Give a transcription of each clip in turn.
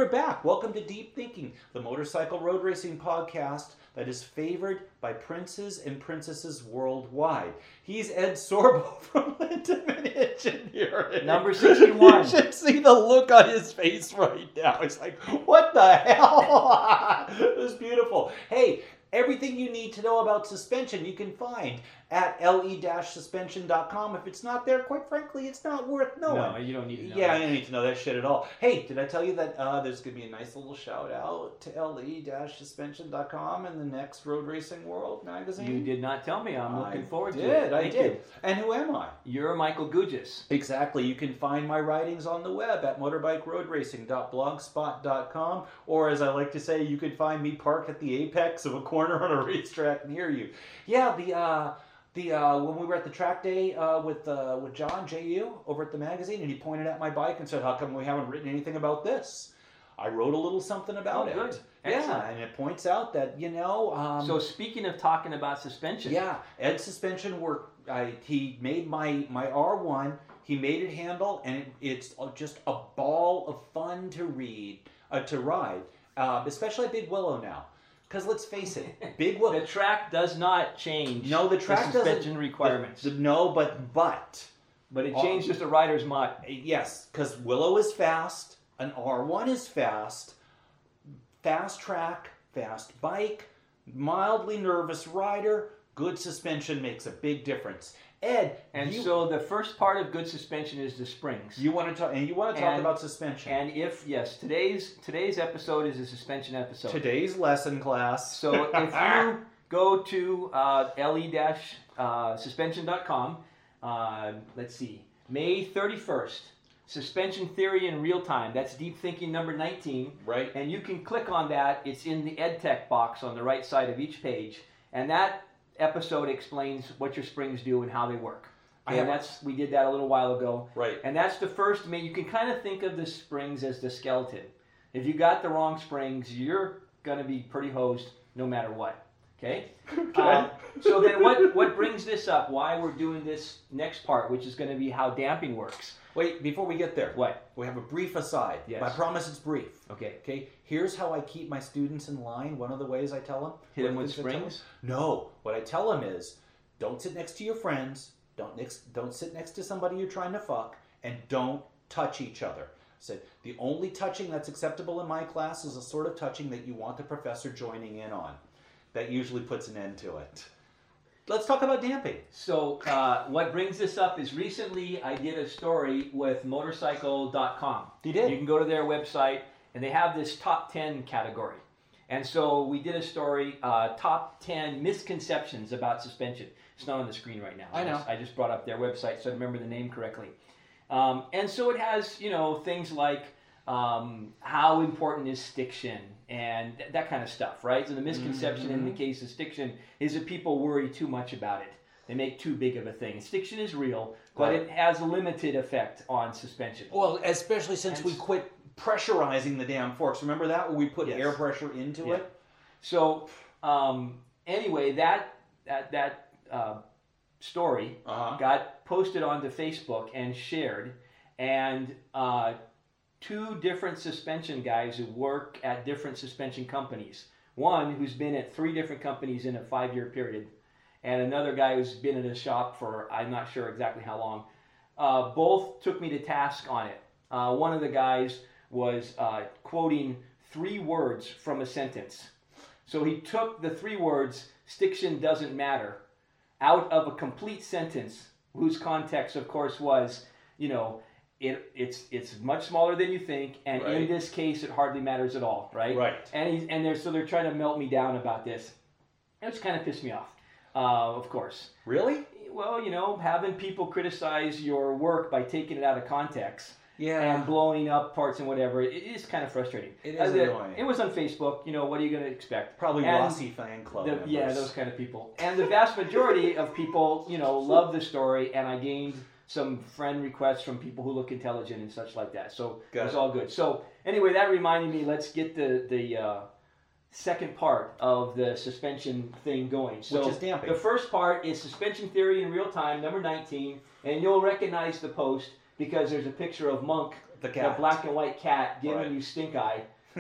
we're back. Welcome to Deep Thinking, the motorcycle road racing podcast that is favored by princes and princesses worldwide. He's Ed Sorbo from Lindemann Engineering. Number 61. You should see the look on his face right now. It's like, what the hell? It was beautiful. Hey, everything you need to know about suspension you can find at le-suspension.com. If it's not there, quite frankly, it's not worth knowing. No, you don't need to know Yeah, that. I don't need to know that shit at all. Hey, did I tell you that there's going to be a nice little shout out to le-suspension.com in the next Road Racing World magazine? You did not tell me. I'm looking forward to I it. Thank did. you. And who am I? You're Michael Gugis. Exactly. You can find my writings on the web at motorbikeroadracing.blogspot.com, or as I like to say, you can find me parked at the apex of a corner on a racetrack near you. Yeah, when we were at the track day with John J.U. over at the magazine, and he pointed at my bike and said, "How come we haven't written anything about this?" I wrote a little something about it. Good. Yeah, Excellent. and it points out that So speaking of talking about suspension. yeah, Ed Suspension he made my R1. He made it handle, and it's just a ball of fun to ride, especially at Big Willow now. Because let's face it, Big Willow. The track does not change. No, the track the suspension doesn't. requirements. But it changed just the rider's mind. yes, because Willow is fast, an R1 is fast track, fast bike, mildly nervous rider. Good suspension makes a big difference. Ed, So the first part of good suspension is the springs. you want to talk about suspension. And today's episode is a suspension episode. Today's lesson class. So if you go to le-suspension.com, let's see, May 31st, Suspension Theory in Real Time. That's Deep Thinking number 19. Right. And you can click on that. It's in the EdTech box on the right side of each page. And that episode explains what your springs do and how they work. We did that a little while ago. Right. And that's the first. You can kind of think of the springs as the skeleton. If you got the wrong springs, you're going to be pretty hosed no matter what. Okay? So then what brings this up? Why we're doing this next part, which is going to be how damping works. Wait, before we get there. What? We have a brief aside. Yes. I promise it's brief. Okay. Okay. Here's how I keep my students in line. One of the ways I tell them. Hit them with springs? No. What I tell them is, don't sit next to your friends. Don't sit next to somebody you're trying to fuck, and don't touch each other. I said the only touching that's acceptable in my class is the sort of touching that you want the professor joining in on. That usually puts an end to it. Let's talk about damping. So what brings this up is recently I did a story with motorcycle.com. You did? You can go to their website, and they have this top 10 category. And so we did a story, top 10 misconceptions about suspension. It's not on the screen right now. I know. I just brought up their website so I remember the name correctly. And so it has, things like how important is stiction and that kind of stuff, right? So the misconception in the case of stiction is that people worry too much about it. They make too big of a thing. Stiction is real, but Right. it has a limited effect on suspension. Well, especially since we quit pressurizing the damn forks. Remember that? Where we put Yes. air pressure into Yeah. it? So anyway, that story got posted onto Facebook and shared, and two different suspension guys who work at different suspension companies. One who's been at 3 different companies in a 5-year period, and another guy who's been in a shop for I'm not sure exactly how long. Both took me to task on it. One of the guys was quoting 3 words from a sentence. So he took the 3 words, stiction doesn't matter, out of a complete sentence, whose context, of course, was, it's much smaller than you think, and Right. in this case, it hardly matters at all, right? Right. And they're trying to melt me down about this, which kind of pissed me off, of course. Really? Well, having people criticize your work by taking it out of context. Yeah. And blowing up parts and whatever, it is kind of frustrating. It is annoying. It was on Facebook. What are you going to expect? Probably And Rossi fan club members. yeah, those kind of people. And the vast majority of people, love the story, and I gained some friend requests from people who look intelligent and such like that. So it was all good. So anyway, that reminded me, let's get the second part of the suspension thing going. So which is damping. The first part is suspension theory in real time, number 19, and you'll recognize the post because there's a picture of Monk The cat. black and white cat giving Right. you stink eye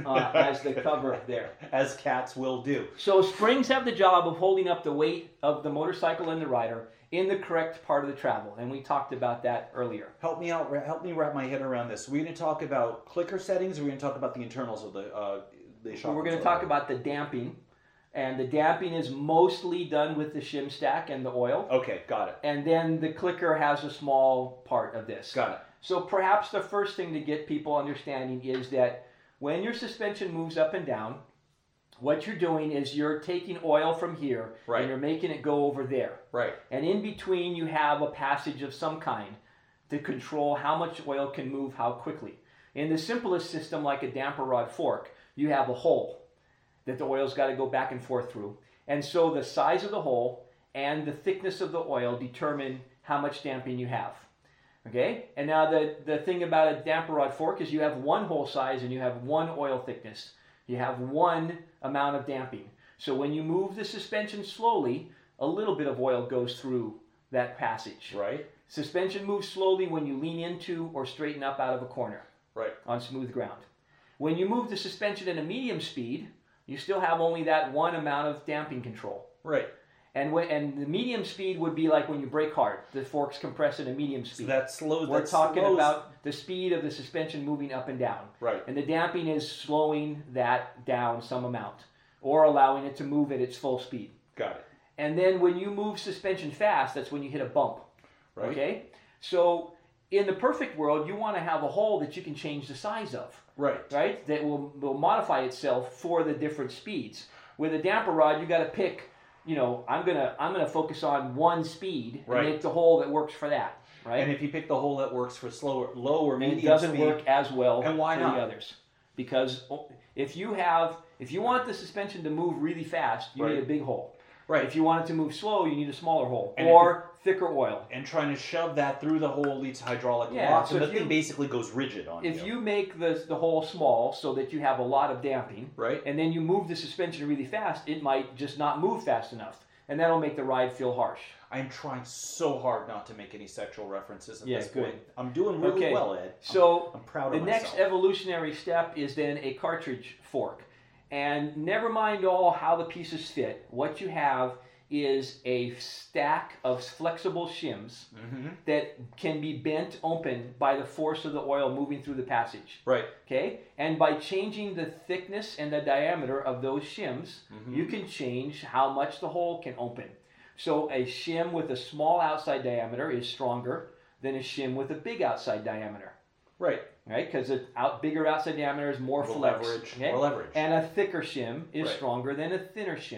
as the cover there. As cats will do. So springs have the job of holding up the weight of the motorcycle and the rider in the correct part of the travel, and we talked about that earlier. Help me out. Help me wrap my head around this. We're going to talk about clicker settings. Or we're going to talk about the internals of the shock. We're going to talk about the damping, and the damping is mostly done with the shim stack and the oil. Okay, got it. And then the clicker has a small part of this. Got it. So perhaps the first thing to get people understanding is that when your suspension moves up and down, what you're doing is you're taking oil from here Right. and you're making it go over there. Right. And in between you have a passage of some kind to control how much oil can move how quickly. In the simplest system, like a damper rod fork, you have a hole that the oil's got to go back and forth through. And so the size of the hole and the thickness of the oil determine how much damping you have. Okay? And now the thing about a damper rod fork is you have one hole size and you have one oil thickness. You have one amount of damping. So when you move the suspension slowly, a little bit of oil goes through that passage. Right. Suspension moves slowly when you lean into or straighten up out of a corner Right. on smooth ground. When you move the suspension at a medium speed, you still have only that one amount of damping control. Right. And the medium speed would be like when you brake hard. The forks compress at a medium speed. So that slows. We're that talking slows. about the speed of the suspension moving up and down. Right. And the damping is slowing that down some amount or allowing it to move at its full speed. Got it. And then when you move suspension fast, that's when you hit a bump. Right. Okay? So in the perfect world, you want to have a hole that you can change the size of. Right. Right? That will modify itself for the different speeds. With a damper rod, you got to pick, I'm gonna focus on one speed Right. and make the hole that works for that. Right? And if you pick the hole that works for low or medium it doesn't speed, work as well And why for not? the others. Because if you want the suspension to move really fast, you Right. need a big hole. Right. If you want it to move slow, you need a smaller hole And or thicker oil. and trying to shove that through the hole leads to hydraulic Yeah, lock, so and if the thing you- basically goes rigid on If you make the hole small so that you have a lot of damping, Right. and then you move the suspension really fast, it might just not move fast enough, and that'll make the ride feel harsh. I'm trying so hard not to make any sexual references at Yeah, this good. point. I'm doing really Okay, well, Ed. So I'm proud the of next myself. evolutionary step is then a cartridge fork. And never mind all how the pieces fit, what you have is a stack of flexible shims Mm-hmm. that can be bent open by the force of the oil moving through the passage. Right. Okay? And by changing the thickness and the diameter of those shims, Mhm. you can change how much the hole can open. So a shim with a small outside diameter is stronger than a shim with a big outside diameter. Right. Right? Because a bigger outside diameter is more More flex. leverage. Okay? More leverage. And a thicker shim is Right. stronger than a thinner shim.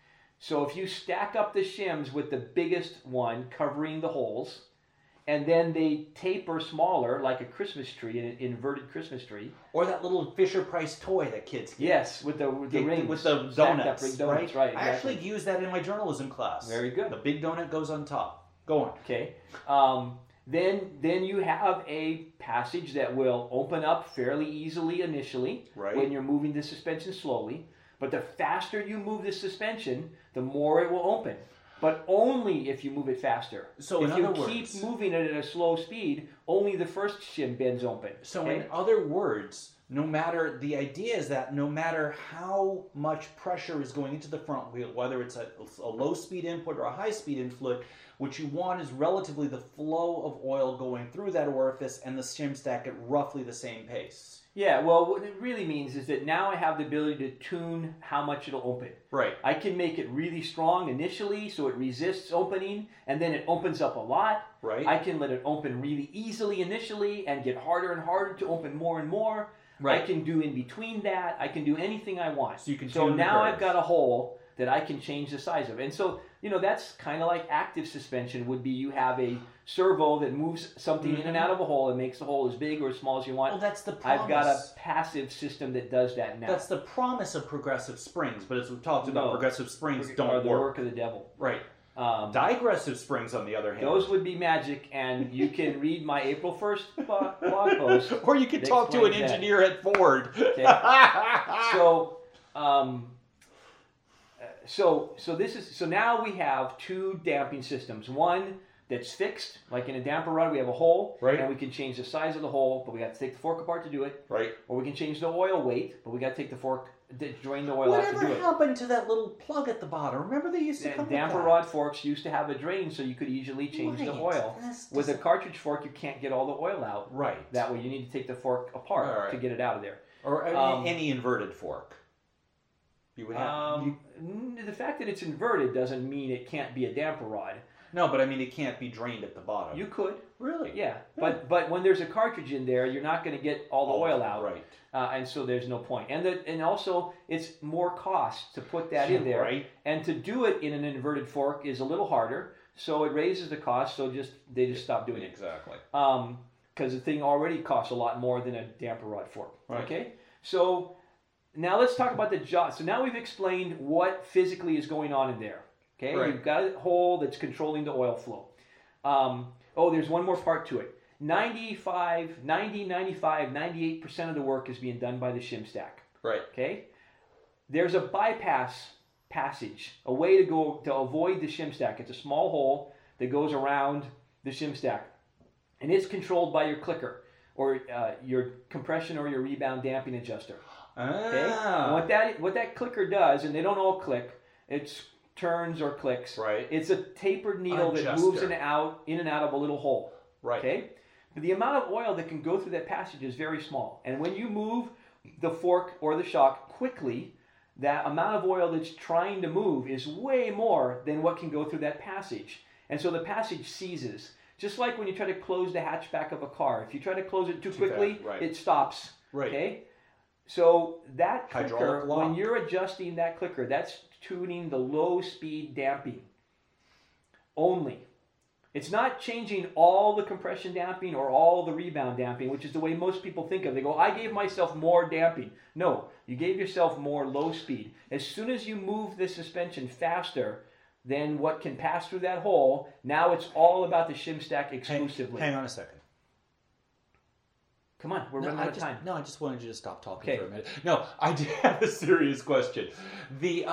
So if you stack up the shims with the biggest one covering the holes, and then they taper smaller like a Christmas tree, an inverted Christmas tree. Or that little Fisher-Price toy that kids get. Yes, with the rings. With the stacked donuts. up ring donuts, right? I exactly. actually used that in my journalism class. Very good. The big donut goes on top. Go on. Okay. Then you have a passage that will open up fairly easily initially Right. when you're moving the suspension slowly. But the faster you move the suspension, the more it will open. But only if you move it faster. So if in you other keep words- moving it at a slow speed, only the first shim bends open. So okay? in other words, the idea is that no matter how much pressure is going into the front wheel, whether it's a low speed input or a high speed input, what you want is relatively the flow of oil going through that orifice and the shim stack at roughly the same pace. Yeah, well, what it really means is that now I have the ability to tune how much it'll open. Right. I can make it really strong initially so it resists opening, and then it opens up a lot. Right. I can let it open really easily initially and get harder and harder to open more and more. Right. I can do in between that. I can do anything I want. So you can So tune the now curve. I've got a hole that I can change the size of. And so, that's kind of like active suspension would be you have a servo that moves something in and out of a hole and makes the hole as big or as small as you want. Well, that's the promise. I've got a passive system that does that now. That's the promise of progressive springs, but as we've talked about, No. progressive springs Are don't the work. work of the devil. Right. Um, Digressive springs, on the other hand. Those would be magic, and you can read my April 1st blog post. Or you could that talk to an explains that. engineer at Ford. So, so now we have two damping systems. One that's fixed. Like in a damper rod, we have a hole, Right. and we can change the size of the hole, but we have to take the fork apart to do it. Right. Or we can change the oil weight, but we got to take the fork, drain the oil out to do Whatever it. happened to that little plug at the bottom? Remember they used to come with Damper that? rod forks used to have a drain, so you could easily change the Right. oil. That's With a just- cartridge fork, you can't get all the oil out. Right. That way, you need to take the fork apart Right. to get it out of there. Or any inverted fork. You would have. The fact that it's inverted doesn't mean it can't be a damper rod. No, but I mean it can't be drained at the bottom. You could, really? yeah. But when there's a cartridge in there, you're not going to get all the oil out, Right. And so there's no point. And also it's more cost to put that in there, Right. and to do it in an inverted fork is a little harder. So it raises the cost. So they just stop doing it. Exactly. Because the thing already costs a lot more than a damper rod fork. Right. Okay, so now let's talk about the job. So now we've explained what physically is going on in there. Okay, Right. you've got a hole that's controlling the oil flow. There's one more part to it. 98% of the work is being done by the shim stack. Right. Okay, there's a bypass passage, a way to go to avoid the shim stack. It's a small hole that goes around the shim stack, and it's controlled by your clicker or your compression or your rebound damping adjuster. Okay, Ah. and what that clicker does, and they don't all click, it's turns or clicks. Right. It's a tapered needle that Adjuster. moves in and out of a little hole. Right. Okay, but the amount of oil that can go through that passage is very small, and when you move the fork or the shock quickly, that amount of oil that's trying to move is way more than what can go through that passage. And so the passage seizes. Just like when you try to close the hatchback of a car. If you try to close it too quickly, fast, right. it stops. Right. Okay? So that clicker, Hydraulic lock. when you're adjusting that clicker, that's tuning the low speed damping only. It's not changing all the compression damping or all the rebound damping, which is the way most people think of. They go, I gave myself more damping. No, you gave yourself more low speed. As soon as you move the suspension faster than what can pass through that hole, now it's all about the shim stack exclusively. Hang on a second. Come on, we're running out of time. No, I just wanted you to stop talking Okay. for a minute. No, I do have a serious question. The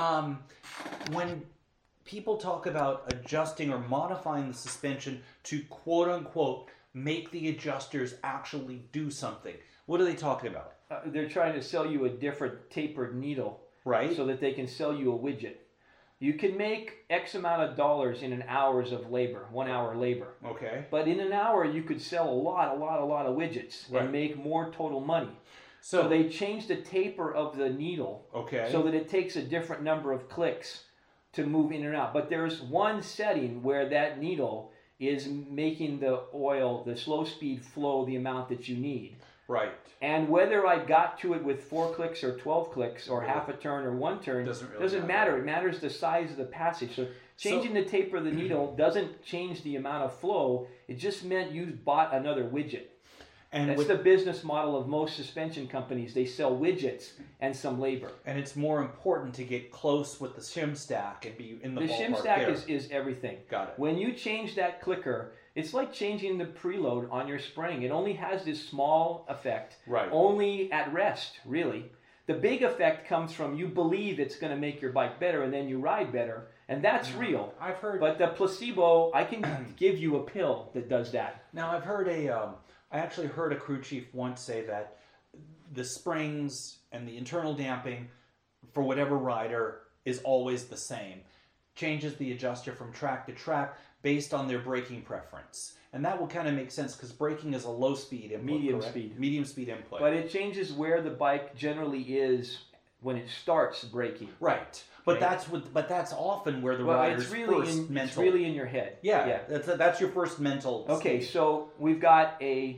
when people talk about adjusting or modifying the suspension to quote unquote make the adjusters actually do something, what are they talking about? They're trying to sell you a different tapered needle, Right? so that they can sell you a widget. You can make X amount of dollars in an hour's of labor, 1 hour labor. Okay. But in an hour, you could sell a lot of widgets Right. and make more total money. So they changed the taper of the needle Okay. so that it takes a different number of clicks to move in and out. But there's one setting where that needle is making the oil, the slow speed flow the amount that you need. Right. And whether I got to it with 4 clicks or 12 clicks or half a turn or 1 turn Doesn't really doesn't matter. matter. It matters the size of the passage. So changing the taper of the needle doesn't change the amount of flow. It just meant you bought another widget. And That's with, the business model of most suspension companies. They sell widgets and some labor. and it's more important to get close with the shim stack and be in the The ballpark shim stack there. is everything. Got it. When you change that clicker, it's like changing the preload on your spring. It only has this small effect, Right. only at rest, really. The big effect comes from you believe it's going to make your bike better and then you ride better, and that's real. I've heard. But the placebo, I can give you a pill that does that. Now I've heard I actually heard a crew chief once say that the springs and the internal damping for whatever rider is always the same. Changes the adjuster from track to track based on their braking preference. And that will kind of make sense because braking is a low speed input. Medium correct? speed. Medium speed input. But it changes where the bike generally is when it starts braking. right. But Right. that's often where the Well, rider's it's really first it's mental. really in your head. yeah. That's your first mental. Okay, state. so we've got a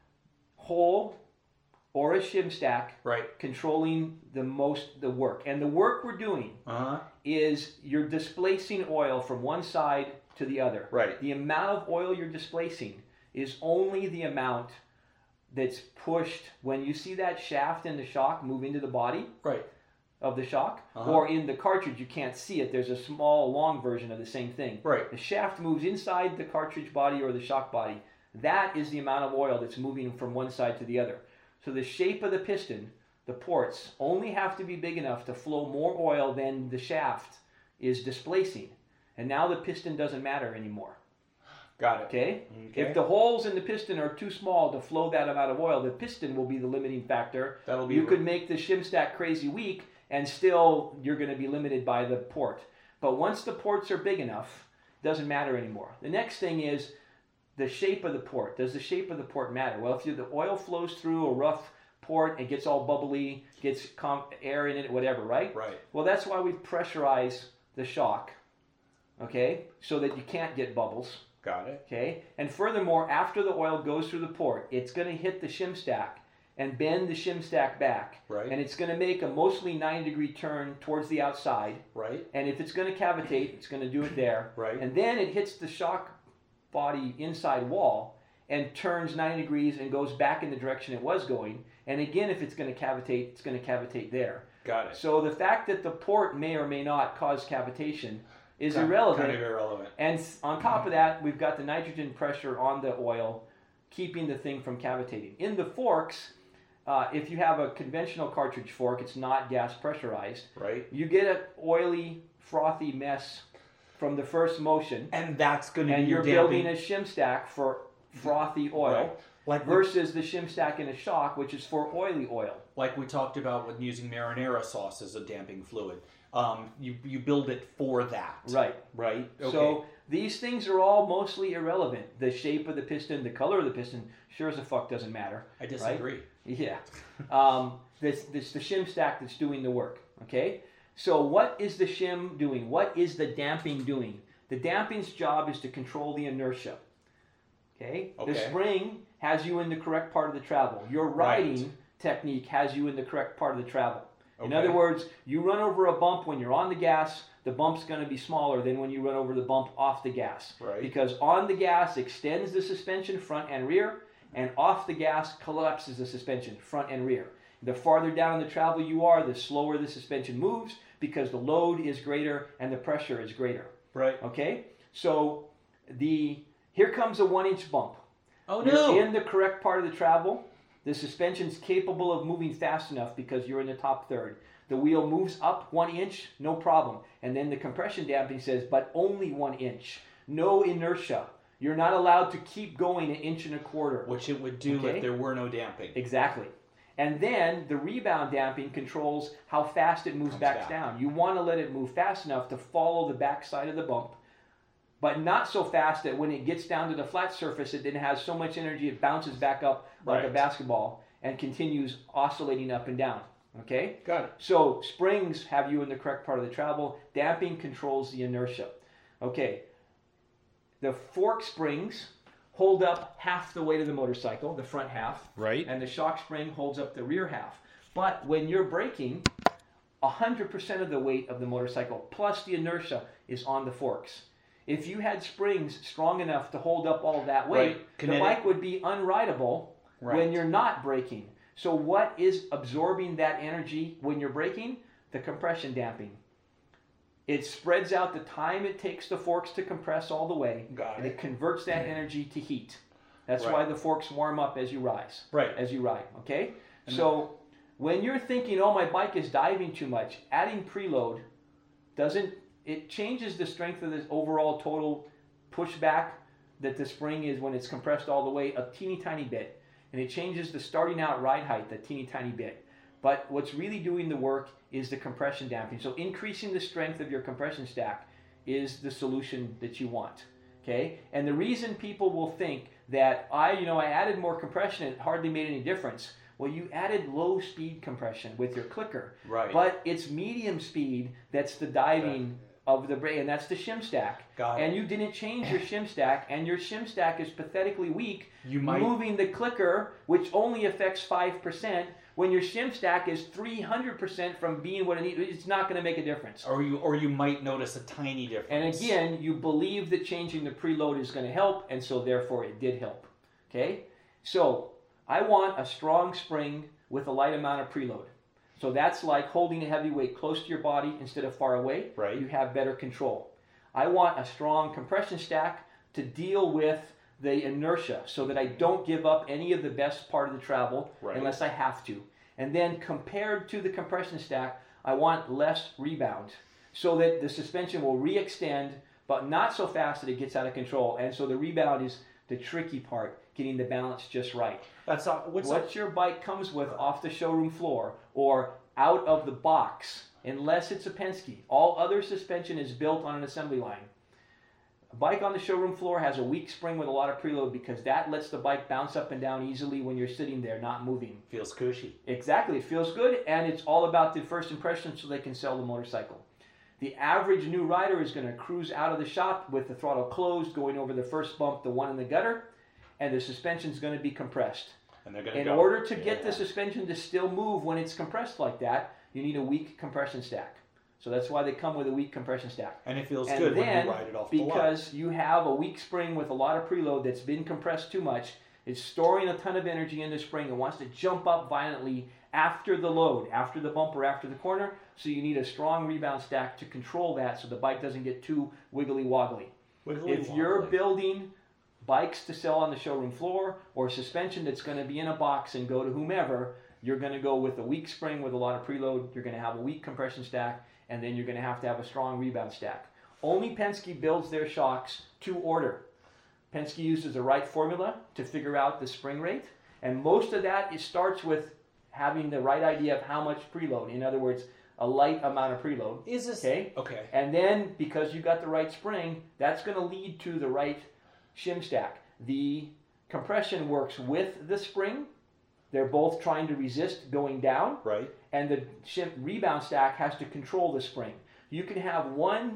hole or a shim stack Right. controlling the work. And the work we're doing is you're displacing oil from one side to the other. Right. The amount of oil you're displacing is only the amount that's pushed when you see that shaft in the shock move into the body Right. of the shock, Uh-huh. or in the cartridge you can't see it. There's a small long version of the same thing. Right. The shaft moves inside the cartridge body or the shock body. That is the amount of oil that's moving from one side to the other. So the shape of the piston, the ports, only have to be big enough to flow more oil than the shaft is displacing. And now the piston doesn't matter anymore. Got it. Okay? If the holes in the piston are too small to flow that amount of oil, the piston will be the limiting factor. You could make the shim stack crazy weak, and still you're going to be limited by the port. But once the ports are big enough, it doesn't matter anymore. The next thing is the shape of the port. Does the shape of the port matter? Well, if the oil flows through a rough port and gets all bubbly, gets air in it, whatever, right? Right. Well, that's why we pressurize the shock, okay, so that you can't get bubbles. Got it. Okay, and furthermore, after the oil goes through the port, it's going to hit the shim stack and bend the shim stack back. Right. And it's going to make a mostly 90-degree turn towards the outside. Right. And if it's going to cavitate, it's going to do it there. Right. And then it hits the shock body inside wall and turns 90 degrees and goes back in the direction it was going. And again, if it's going to cavitate, it's going to cavitate there. Got it. So the fact that the port may or may not cause cavitation is irrelevant. Kind of irrelevant. And on top of that, we've got the nitrogen pressure on the oil, keeping the thing from cavitating. In the forks, if you have a conventional cartridge fork, it's not gas pressurized. Right. You get an oily, frothy mess from the first motion. And that's going to be and you're building a shim stack for frothy oil. Right. Like versus the shim stack in a shock, which is for oily oil. Like we talked about with using marinara sauce as a damping fluid. You build it for that. Right. Right? Okay. So these things are all mostly irrelevant. The shape of the piston, the color of the piston, sure as a fuck doesn't matter. I disagree. Right? Yeah. This the shim stack that's doing the work. Okay? So what is the shim doing? What is the damping doing? The damping's job is to control the inertia. Okay? The spring has you in the correct part of the travel. Your riding technique has you in the correct part of the travel. In other words, you run over a bump when you're on the gas, the bump's going to be smaller than when you run over the bump off the gas. Right. Because on the gas extends the suspension front and rear, and off the gas collapses the suspension front and rear. The farther down the travel you are, the slower the suspension moves because the load is greater and the pressure is greater. Right. Okay? So here comes a 1-inch bump. Oh no! You're in the correct part of the travel. The suspension's capable of moving fast enough because you're in the top third. The wheel moves up 1 inch, no problem. And then the compression damping says, but only 1 inch. No inertia. You're not allowed to keep going 1.25 inches. Which it would do if there were no damping. Exactly. And then the rebound damping controls how fast it moves back down. You want to let it move fast enough to follow the back side of the bump, but not so fast that when it gets down to the flat surface, it then has so much energy it bounces back up like a basketball and continues oscillating up and down. Okay? Got it. So springs have you in the correct part of the travel. Damping controls the inertia. Okay. The fork springs hold up half the weight of the motorcycle, the front half. Right. And the shock spring holds up the rear half. But when you're braking, 100% of the weight of the motorcycle plus the inertia is on the forks. If you had springs strong enough to hold up all of that weight, the bike would be unrideable when you're not braking. So what is absorbing that energy when you're braking? The compression damping. It spreads out the time it takes the forks to compress all the way, and it converts that energy to heat. That's why the forks warm up as you rise. Right. As you ride, okay? So when you're thinking, oh, my bike is diving too much, adding preload it changes the strength of the overall total pushback that the spring is when it's compressed all the way a teeny tiny bit. And it changes the starting out ride height a teeny tiny bit. But what's really doing the work is the compression damping. So increasing the strength of your compression stack is the solution that you want. Okay? And the reason people will think that I added more compression and it hardly made any difference. Well, you added low speed compression with your clicker. Right. But it's medium speed that's the diving of the brake, and that's the shim stack. And you didn't change your shim stack, and your shim stack is pathetically weak. Moving the clicker, which only affects 5%, when your shim stack is 300% from being what it needs, it's not going to make a difference. Or you might notice a tiny difference. And again, you believe that changing the preload is going to help, and so therefore it did help. Okay? So I want a strong spring with a light amount of preload. So that's like holding a heavy weight close to your body instead of far away. Right. You have better control. I want a strong compression stack to deal with the inertia so that I don't give up any of the best part of the travel unless I have to. And then compared to the compression stack, I want less rebound so that the suspension will re-extend but not so fast that it gets out of control. And so the rebound is the tricky part, getting the balance just right. That's what your bike comes with off the showroom floor or out of the box, unless it's a Penske. All other suspension is built on an assembly line. A bike on the showroom floor has a weak spring with a lot of preload because that lets the bike bounce up and down easily when you're sitting there not moving. Feels cushy. Exactly. It feels good, and it's all about the first impression so they can sell the motorcycle. The average new rider is going to cruise out of the shop with the throttle closed, going over the first bump, the one in the gutter, and the suspension is going to be compressed. And they're going to In order to get the suspension to still move when it's compressed like that, you need a weak compression stack. So that's why they come with a weak compression stack. And it feels good when you ride it off the lot. Because you have a weak spring with a lot of preload that's been compressed too much, it's storing a ton of energy in the spring and wants to jump up violently after the load, after the bumper, after the corner. So you need a strong rebound stack to control that so the bike doesn't get too wiggly wobbly. If you're building bikes to sell on the showroom floor or suspension that's going to be in a box and go to whomever, you're going to go with a weak spring with a lot of preload, you're going to have a weak compression stack, and then you're going to have a strong rebound stack. Only Penske builds their shocks to order. Penske uses the right formula to figure out the spring rate, and most of that starts with having the right idea of how much preload. In other words, a light amount of preload. Is this okay? Okay. And then because you got the right spring, that's going to lead to the right shim stack. The compression works with the spring. They're both trying to resist going down. Right. And the rebound stack has to control the spring. You can have one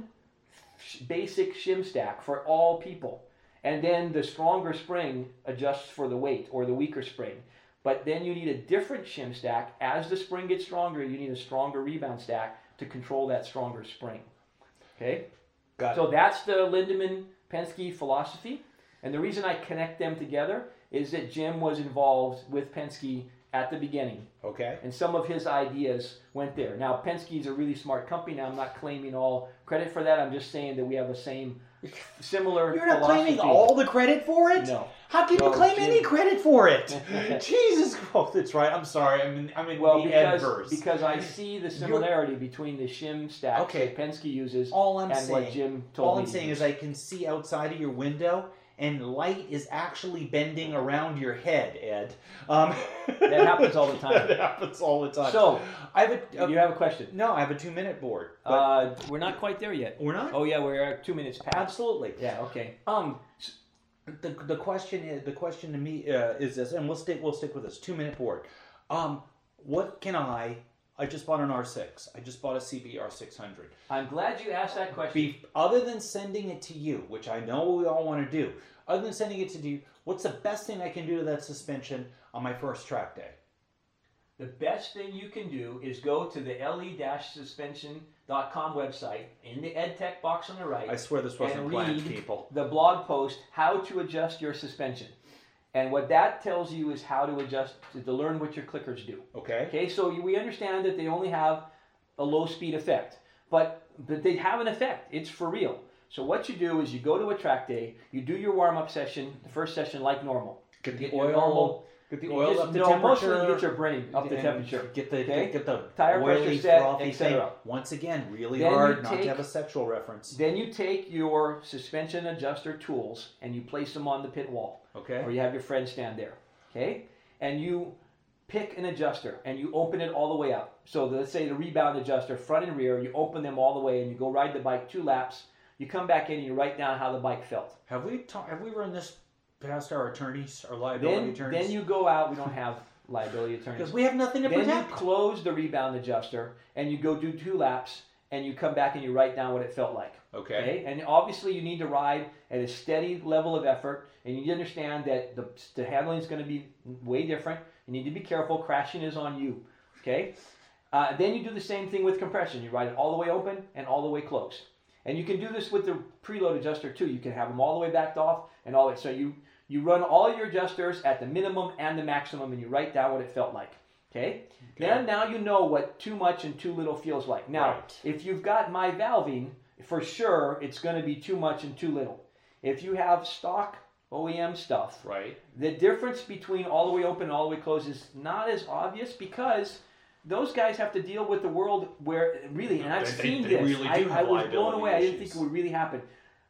basic shim stack for all people, and then the stronger spring adjusts for the weight or the weaker spring. But then you need a different shim stack. As the spring gets stronger, you need a stronger rebound stack to control that stronger spring. Okay? Got it. So that's the Lindemann Penske philosophy. And the reason I connect them together is that Jim was involved with Penske at the beginning. Okay. And some of his ideas went there. Now, Penske is a really smart company. Now, I'm not claiming all credit for that. I'm just saying that we have the similar You're not philosophy. claiming all the credit for it? No. How can you claim any credit for it? Jesus. Oh, that's right. I'm sorry. I'm in the adverse. Because I see the similarity between the shim stacks that Penske uses and what Jim told me. All I'm saying is I can see outside of your window, and light is actually bending around your head, Ed. That happens all the time. That happens all the time. So, I have you have a question? No, I have a 2-minute board. We're not quite there yet. We're not? Oh yeah, we're 2 minutes past. Absolutely. Yeah. Okay. The question to me is this, and we'll stick with this 2-minute board. What can I just bought an R6. I just bought a CBR 600. I'm glad you asked that question. Other than sending it to you, which I know we all want to do, other than sending it to you, what's the best thing I can do to that suspension on my first track day? The best thing you can do is go to the le-suspension.com website, in the EdTech box on the right. I swear this wasn't planned, people. The blog post, How to Adjust Your Suspension. And what that tells you is how to adjust, to learn what your clickers do. Okay. Okay, so we understand that they only have a low speed effect, but they have an effect. It's for real. So what you do is you go to a track day, you do your warm-up session, the first session like normal. Get the oil up to temperature. Mostly get your brain up to temperature. Get the tire pressure set, etc. Once again, really hard not to have a sexual reference. Then you take your suspension adjuster tools and you place them on the pit wall. Okay. Or you have your friend stand there. Okay? And you pick an adjuster and you open it all the way up. So let's say the rebound adjuster, front and rear, you open them all the way and you go ride the bike 2 laps. You come back in and you write down how the bike felt. Have we run this past our attorneys, our liability attorneys? Then you go out. We don't have liability attorneys. Because we have nothing to protect. Then you close the rebound adjuster and you go do 2 laps and you come back and you write down what it felt like. Okay. And obviously you need to ride at a steady level of effort, and you understand that the handling is going to be way different. You need to be careful. Crashing is on you. Okay. Then you do the same thing with compression. You ride it all the way open and all the way closed. And you can do this with the preload adjuster too. You can have them all the way backed off and all that. So you run all your adjusters at the minimum and the maximum, and you write down what it felt like. Okay? Then now you know what too much and too little feels like. Now, if you've got my valving, for sure it's going to be too much and too little. If you have stock OEM stuff, the difference between all the way open and all the way closed is not as obvious because those guys have to deal with the world where really, and I've seen this. Really I was blown away. I didn't think it would really happen.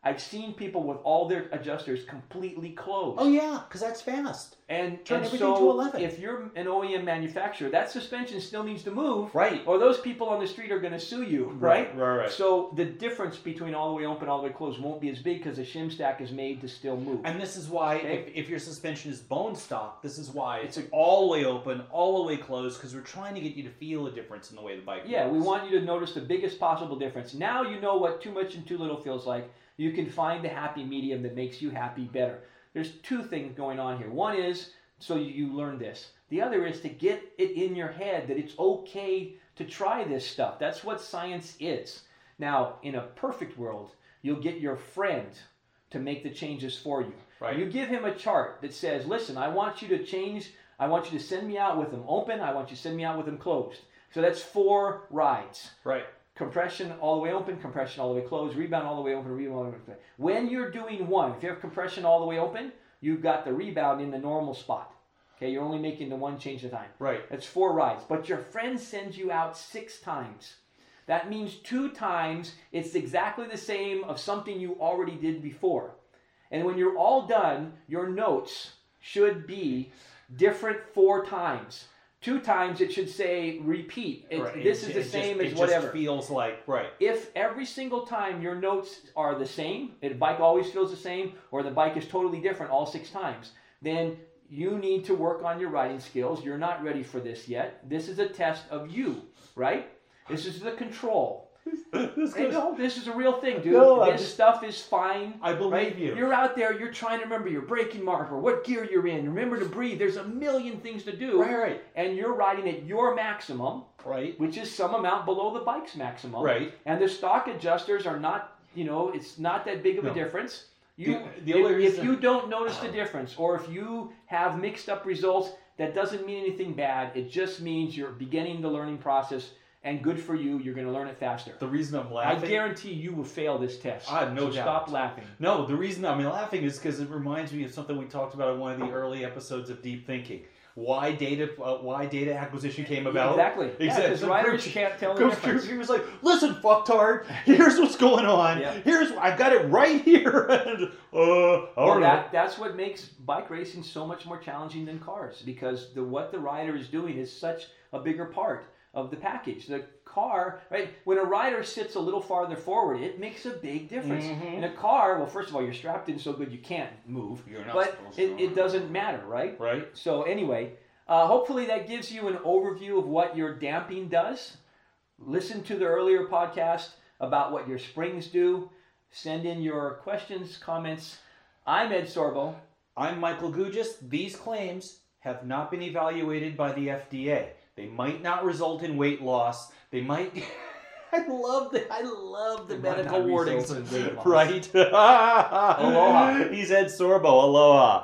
I've seen people with all their adjusters completely closed. Oh yeah, because that's fast. And Turn and everything to so 11. if you're an OEM manufacturer, that suspension still needs to move, Right. or those people on the street are going to sue you, right? Right. So the difference between all the way open, all the way closed won't be as big because the shim stack is made to still move. And this is why, Okay. if your suspension is bone stock, this is why it's all the way open, all the way closed, because we're trying to get you to feel a difference in the way the bike Yeah, moves. we want you to notice the biggest possible difference. Now you know what too much and too little feels like. You can find the happy medium that makes you happy better. There's two things going on here. One is so you learn this. The other is to get it in your head that it's okay to try this stuff. That's what science is. Now, in a perfect world, you'll get your friend to make the changes for you. Right. You give him a chart that says, listen, I want you to change, I want you to send me out with them open, I want you to send me out with them closed. So that's 4 rides. Right. Compression all the way open, compression all the way closed, rebound all the way open, rebound all the way open. When you're doing one, if you have compression all the way open, you've got the rebound in the normal spot. Okay, you're only making the one change at a time. Right. That's 4 rides. But your friend sends you out 6 times. That means 2 times it's exactly the same of something you already did before. And when you're all done, your notes should be different 4 times. 2 times it should say repeat. Right. This is the same as it whatever. just feels like, right. If every single time your notes are the same, the bike always feels the same, or the bike is totally different all 6 times, then you need to work on your riding skills. You're not ready for this yet. This is a test of you, right? This is the control. This is a real thing, dude. No, this stuff is fine. I believe right? you. You're out there, you're trying to remember your braking marker, what gear you're in, remember to breathe. There's a million things to do. Right. And you're riding at your maximum, Right. which is some amount below the bike's maximum. Right. And the stock adjusters are not, it's not that big of a No. difference. The only If reason- you don't notice the difference, or if you have mixed up results, that doesn't mean anything bad. It just means you're beginning the learning process, and good for you. You're going to learn it faster. The reason I'm I laughing... guarantee you will fail this test. I have no so doubt. Stop laughing. No, the reason I'm laughing is because it reminds me of something we talked about in one of the early episodes of Deep Thinking. Why data acquisition came about. Exactly. Yeah, because riders can't tell the difference. He was like, listen, fucktard, here's what's going on. Yeah. I've got it right here. And, I don't know. That's what makes bike racing so much more challenging than cars, because what the rider is doing is such a bigger part of the package. The car, right? When a rider sits a little farther forward, it makes a big difference. Mm-hmm. In a car, well, first of all, you're strapped in so good you can't move. You're not but supposed to. it doesn't matter, right? Right. So anyway, hopefully that gives you an overview of what your damping does. Listen to the earlier podcast about what your springs do. Send in your questions, comments. I'm Ed Sorbo. I'm Michael Gugis. These claims have not been evaluated by the FDA. They might not result in weight loss. They might... I love the medical warnings. Right. Right? Aloha. He's Ed Sorbo. Aloha.